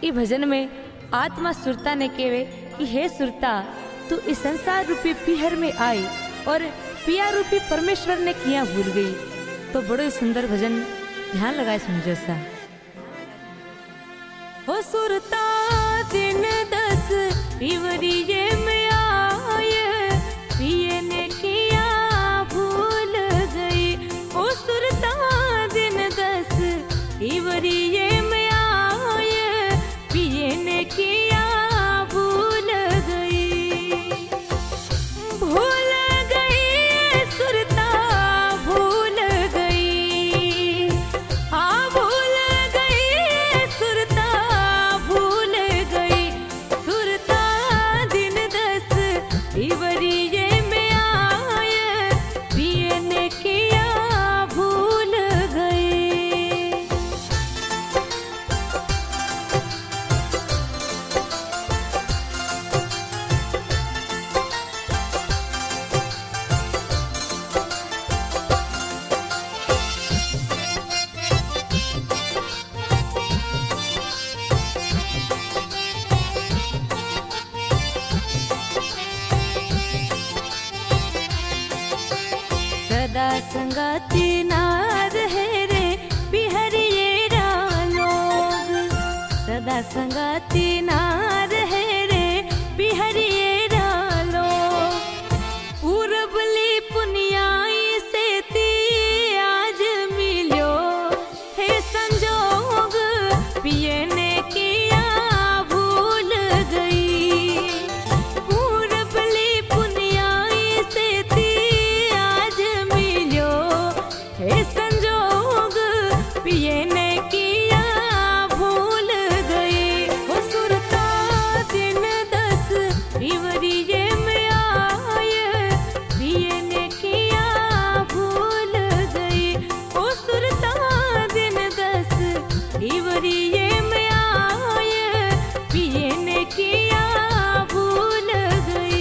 ई भजन में आत्मा सुरता ने केवे कि हे सुरता तू इस संसार रूपी पीहर में आई और पिया रूपी परमेश्वर ने किया भूल गई। तो बड़ो ही सुंदर भजन, ध्यान लगाए सुनजो सा। हो सुरता दिन 10 पिवरिये में आए, पिए ने किया भूल गई। हो सुरता दिन 10 पिवरिये में आए, पिए ने किया भूल गई। भूल गई सुरता भूल गई, हाँ भूल गई सुरता भूल गई। सुरता दिन 10 पिवरिये में आए, पिए ने किया भूल गई। सदा संगाती ना रहे रे बिहरिये लोग, सदा संगाती ना रहे रे बिहरिये लोग। पूरबली पुनियाई से ती आज मिलो हे संजोग, पिए ने किया भूल गई। पूरबली पुनियाई से ती आज मिलो हे संजोग, पिए ने किया भूल गई। हो सुरता दिन 10 पिवरिये में आए, पिए ने किया भूल गई। हो सुरता दिन 10 पिवरिये में आए, पिए ने किया भूल गई।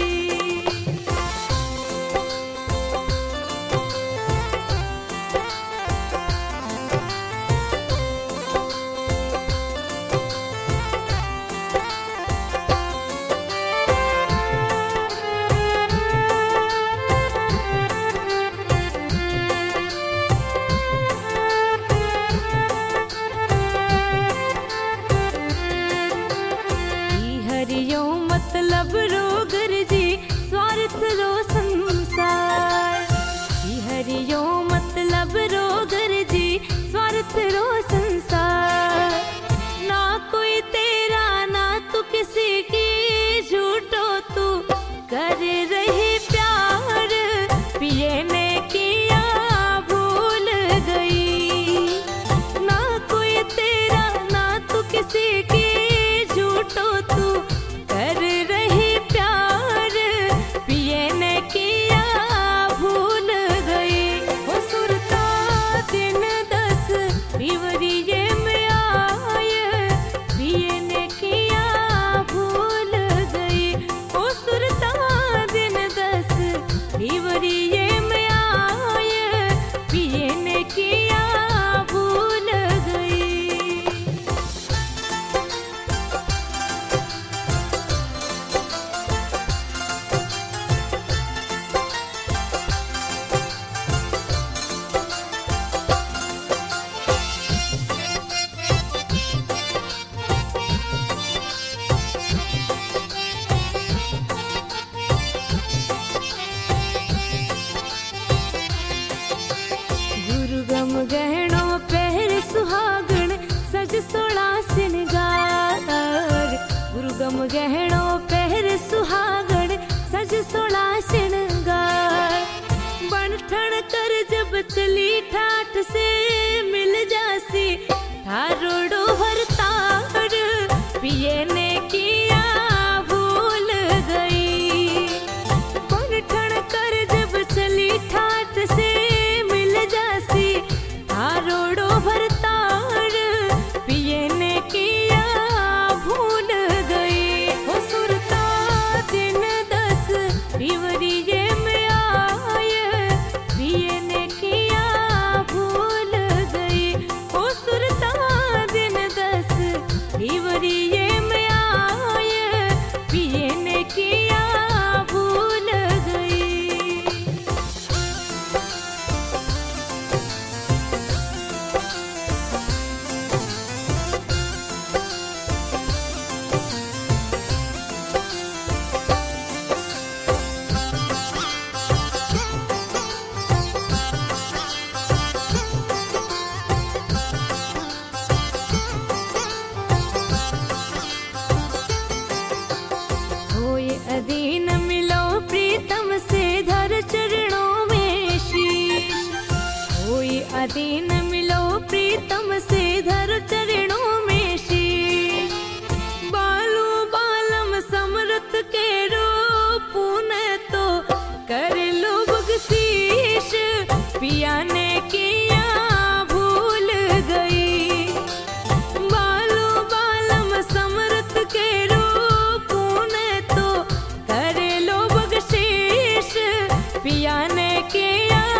हरियो मतलब रोगर जी स्वार्थ रो संसार, हरियो मतलब रोगर जी स्वार्थ रो संसार। ना कोई तेरा ना तू किसी की, झूठो तू कर रही प्यार, पिए ने किया भूल गई। ना कोई तेरा ना तू किसी की, झूठो तू कर रही प्यार, पिए ने किया भूल गई। हो सुरता दिन 10 पिवरिये में आए, पिए ने किया भूल गई। हो सुरता दिन 10 पिवरिये में आए, पिए ने किया भूल गई। गुरुगम गहणों पहर सुहागण सज सोला सिनगार, गुरुगम गहणों पहर सुहागण सज सोला सिनगार। बन ठण कर जब चली ठाठ से मिल जासी, थारोड़ो भरतार, पिए ने किया भूल गई। बन ठण कर जब चली ठाठ से मिल जासी, थारोड़ो भरतार, पिए ने किया भूल गई। हो सुरता दिन 10 पिवरिये में आए, पिए ने किया भूल गई। हो सुरता दिन गति न मिलो प्रीतम से धर चरणों में शीश। बालू बालम समृत के रूप न तो कर लो बख्शीश। पिया ने किया भूल गई, बालू बालम समृत के रूप न तो कर लो बख्शीश। पिया ने किया